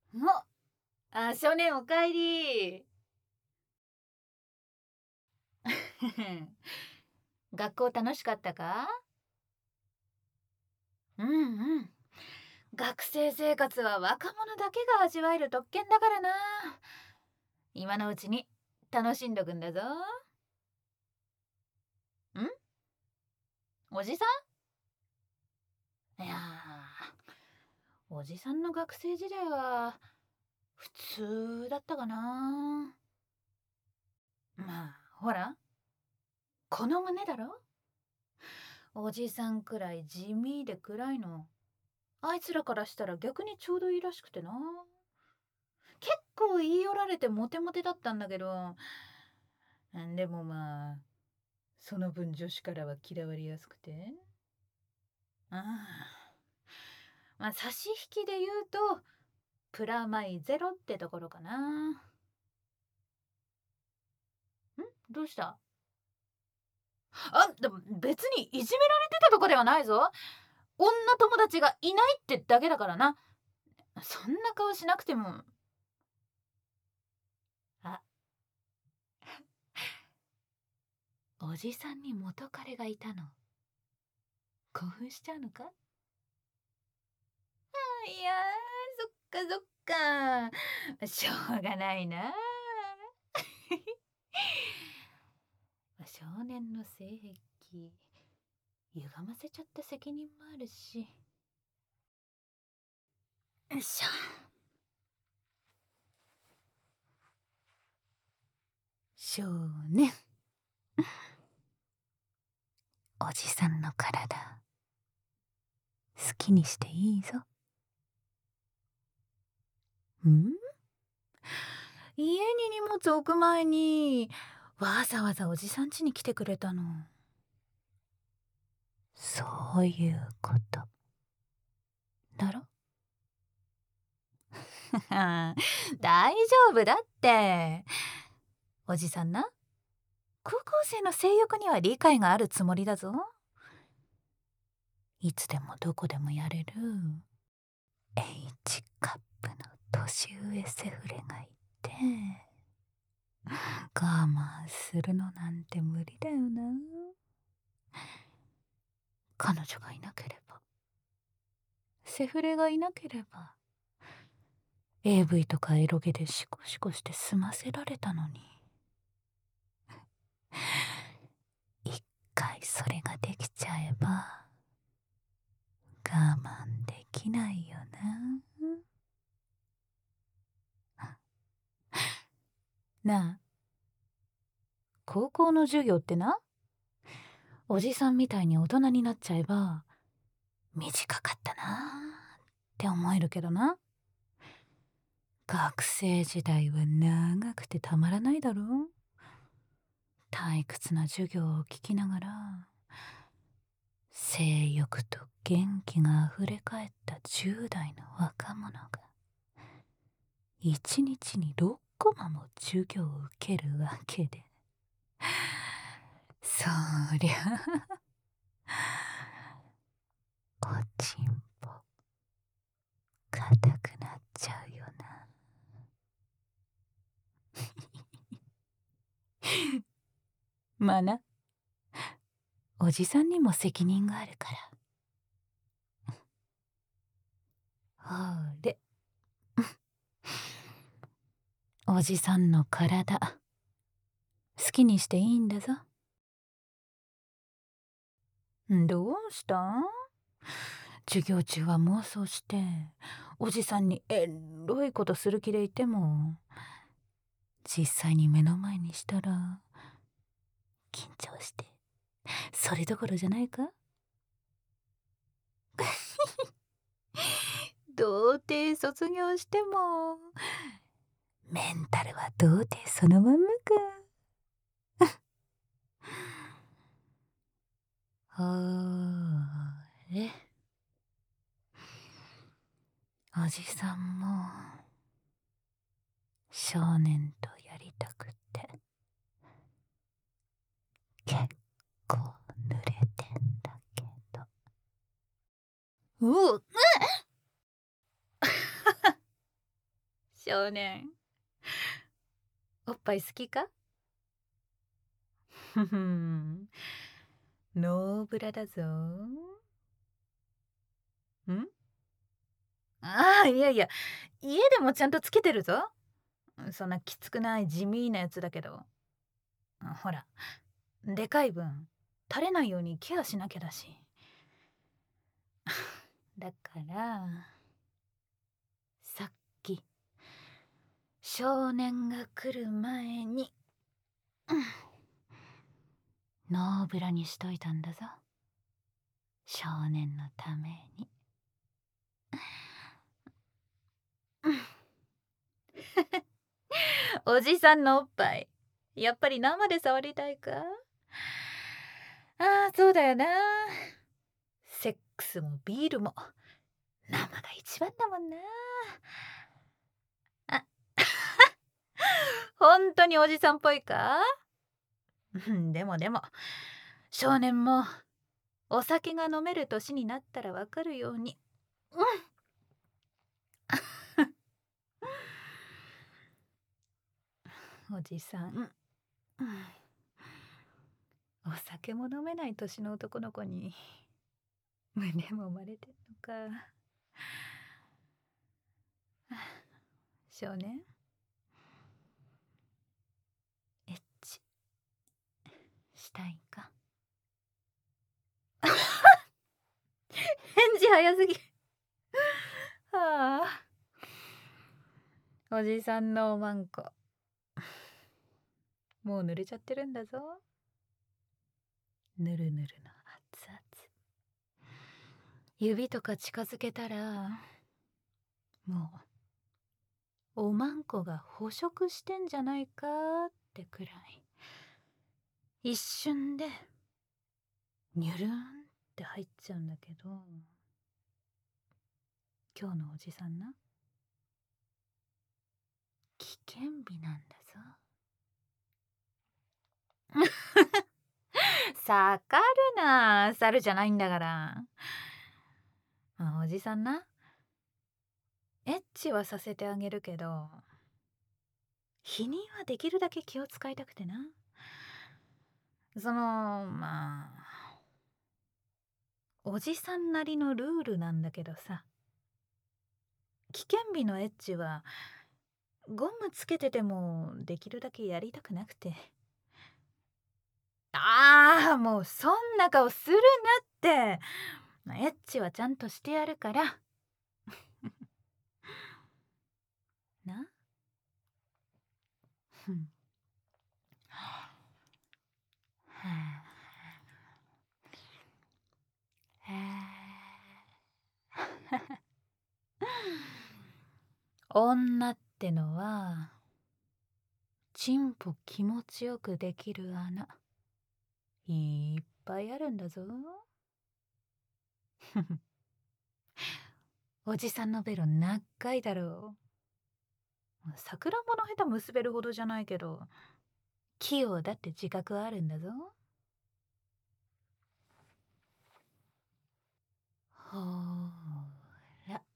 少年おかえり。学校楽しかったか？うんうん。学生生活は若者だけが味わえる特権だからな。今のうちに楽しんどくんだぞ。ん？おじさん？いやおじさんの学生時代は普通だったかな。まあほら、この胸だろ。おじさんくらい地味で暗いの、あいつらからしたら逆にちょうどいいらしくてな。結構言い寄られてモテモテだったんだけど、でもまあその分女子からは嫌われやすくて、ああ、まあ差し引きで言うとプラマイゼロってところかな。どうした？でも別にいじめられてたとかではないぞ。女友達がいないってだけだからな。そんな顔しなくても。あ、おじさんに元彼がいたの、興奮しちゃうのか？いやー、そっかそっか。しょうがないな。少年の性癖、歪ませちゃった責任もあるし。よいしょ。少年。おじさんの体、好きにしていいぞ。家に荷物置く前にわざわざおじさん家に来てくれたの。そういうことだろ？大丈夫だって。おじさんな、高校生の性欲には理解があるつもりだぞ。いつでもどこでもやれる H カップの年上セフレがいて、我慢するのなんて無理だよな。彼女がいなければ、セフレがいなければ、AV とかエロゲでシコシコして済ませられたのに。一回それができちゃえば我慢できないよな。なあ、高校の授業ってな、おじさんみたいに大人になっちゃえば短かったなって思えるけどな、学生時代は長くてたまらないだろ。退屈な授業を聞きながら性欲と元気があふれかえった10代の若者が1日に6コマも授業を受けるわけで、そりゃおちんぽ硬くなっちゃうよな。まあな、おじさんにも責任があるから。ほれ、おじさんの体好きにしていいんだぞ。どうした？授業中は妄想しておじさんにエロいことする気でいても、実際に目の前にしたら緊張してそれどころじゃないか？童貞卒業してもメンタルは童貞そのまんまか。ほれ、おじさんも少年とやりたくって結構濡れてんだけど。うっ少年、おっぱい好きか？ふふん、ノーブラだぞ。ん？ああ、いやいや、家でもちゃんとつけてるぞ。そんなきつくない地味なやつだけど。ほら、でかい分、垂れないようにケアしなきゃだし。だから、さっき、少年が来る前に、ノーブラにしといたんだぞ。少年のために。おじさんのおっぱい、やっぱり生で触りたいか？ああ、そうだよな。セックスもビールも生が一番だもんな。あ、本当におじさんっぽいか？でも少年もお酒が飲める年になったらわかるように。おじさん、お酒も飲めない年の男の子に胸も生まれてんのか。少年、エッチしたいか？返事早すぎ。はあ、おじさんのおまんこ、もう濡れちゃってるんだぞ。ぬるぬるの熱々。指とか近づけたら、もうおまんこが捕食してんじゃないかってくらい、一瞬でニュルンって入っちゃうんだけど、今日のおじさんな、危険日なんだぞ。さかるな、猿じゃないんだから。おじさんな、エッチはさせてあげるけど、否認はできるだけ気を使いたくてな。まあ、おじさんなりのルールなんだけどさ、危険日のエッチはゴムつけててもできるだけやりたくなくて。ああ、もうそんな顔するなって。エッチはちゃんとしてやるから。な。ふん。はあ。女ってのはチンポ気持ちよくできる穴いっぱいあるんだぞ。おじさんのベロ長いだろう。さくらんぼのヘタ結べるほどじゃないけど、器用だって自覚はあるんだぞ。ほーら。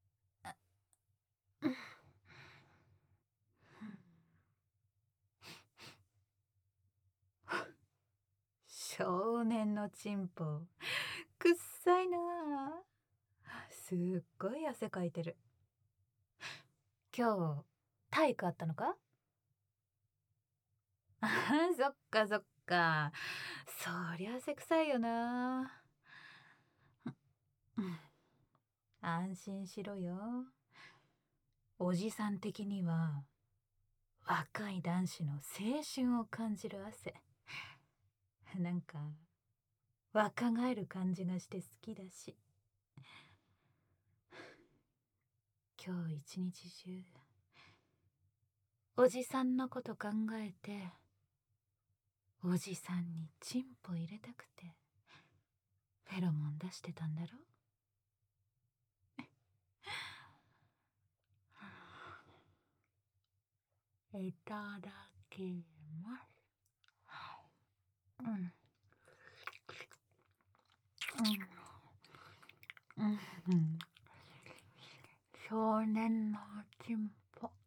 少年のチンポくっさいなあ。すっごい汗かいてる。今日体育あったのか？あー、そっかそっか。そりゃ汗臭いよな。安心しろよ。おじさん的には若い男子の青春を感じる汗。なんか若返る感じがして好きだし。今日一日中おじさんのこと考えて、おじさんにチンポ入れたくてフェロモン出してたんだろ。いただきます。うん。うん。少年のチンポ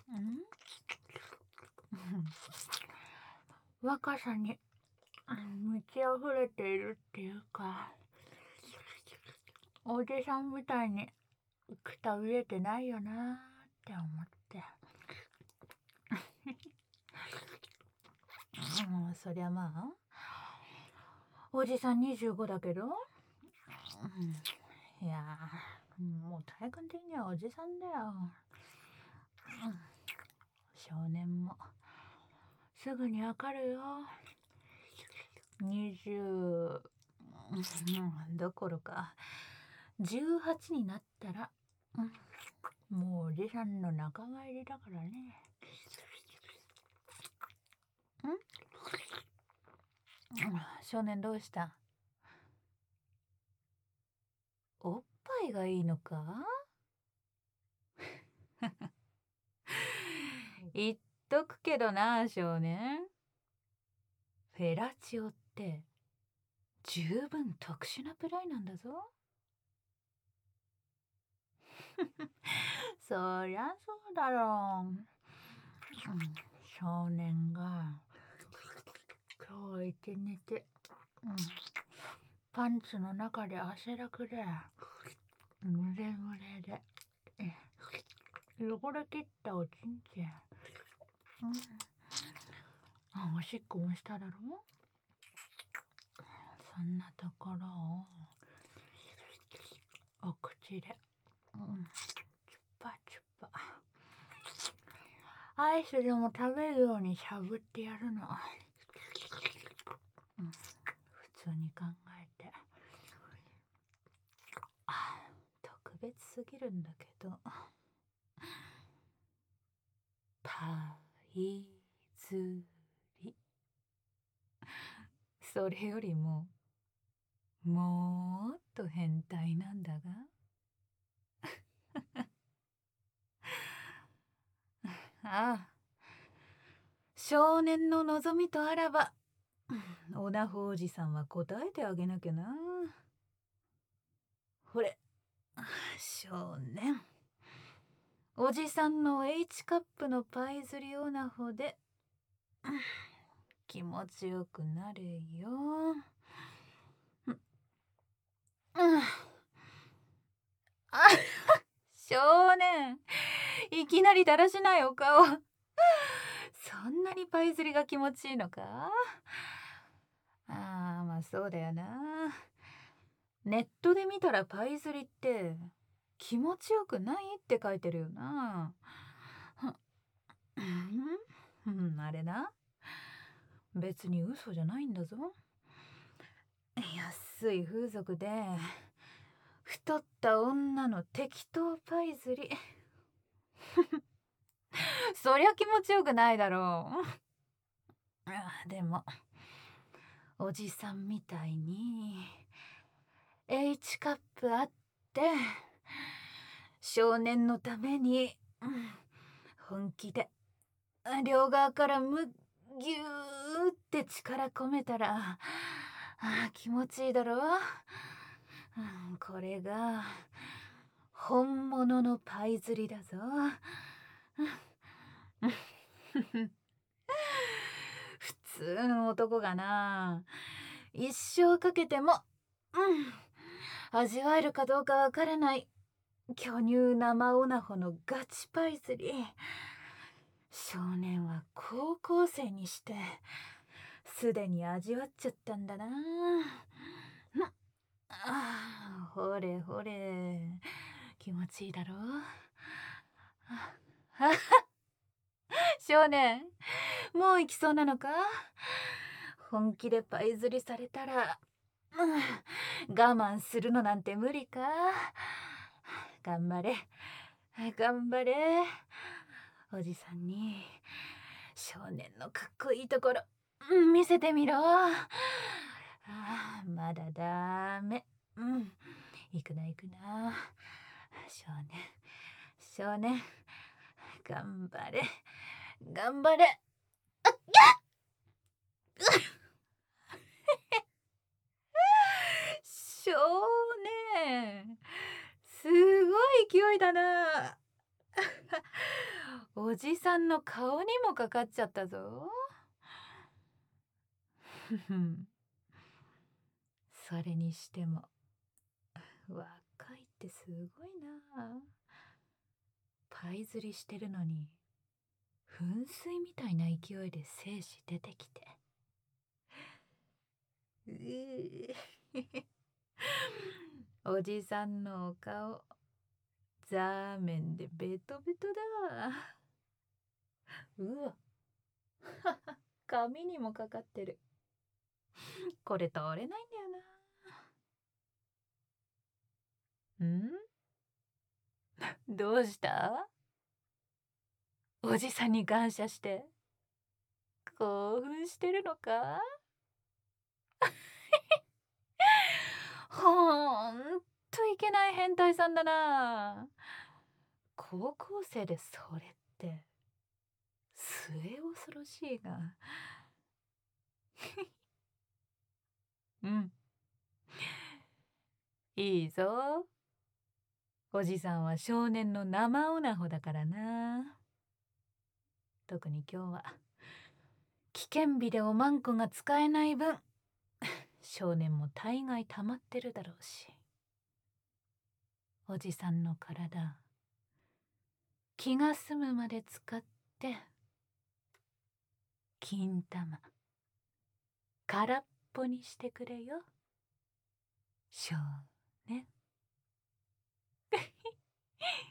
若さに満ち溢れているっていうか、おじさんみたいにくたびれてないよなって思って。そりゃまあおじさん25だけど、いやもう体感的にはおじさんだよ。少年もすぐにわかるよ。20どころか18になったら、もうおじさんの仲間入りだからね。少年どうした？おっぱいがいいのか？言っとくけどな少年、フェラチオって十分特殊なプライなんだぞ。そりゃそうだろう。少年が今日一日、パンツの中で汗だくでムレムレで汚れきったおちんちん、おしっこもしただろ。そんなところをお口でチュッパチュッパアイスでも食べるようにしゃぶってやるの。普通に考えて特別すぎるんだけど。パイズリ、それよりももっと変態なんだが。ああ、少年の望みとあらばオナホおじさんは答えてあげなきゃな。ほれ少年、おじさんの H カップのパイズリオナホで気持ちよくなれよ。少年、いきなりだらしないお顔。そんなにパイズリが気持ちいいのか？まあそうだよな。ネットで見たらパイズリって気持ちよくないって書いてるよな。あれな、別に嘘じゃないんだぞ。安い風俗で太った女の適当パイズリ。そりゃ気持ちよくないだろう。でもおじさんみたいに H カップあって少年のために、本気で両側からギューって力込めたら気持ちいいだろう。これが本物のパイズリだぞ。普通の男がな、一生かけても、味わえるかどうかわからない巨乳生オナホのガチパイズリ。少年は高校生にしてすでに味わっちゃったんだな。ほれほれ、気持ちいいだろう。少年、もう行きそうなのか？本気でパイズリされたら、我慢するのなんて無理か？頑張れ頑張れ、おじさんに少年のかっこいいところ、見せてみろ。まだダメ。行くな行くな。少年頑張れ頑張れ。少年、すごい勢いだな。 おじさんの顔にもかかっちゃったぞ。それにしても若いってすごいな。パイ釣りしてるのに噴水みたいな勢いで精子出てきて。おじさんのお顔ザーメンでベトベトだ。うわ髪にもかかってる。これ取れないんだよな。どうした？おじさんに感謝して興奮してるのか？ほんといけない変態さんだな。高校生でそれって末恐ろしいが。いいぞ。おじさんは少年の生オナホだからな。特に今日は危険日でおまんこが使えない分、少年も大概溜まってるだろうし。おじさんの体気が済むまで使って金玉空っぽにしてくれよ、少年。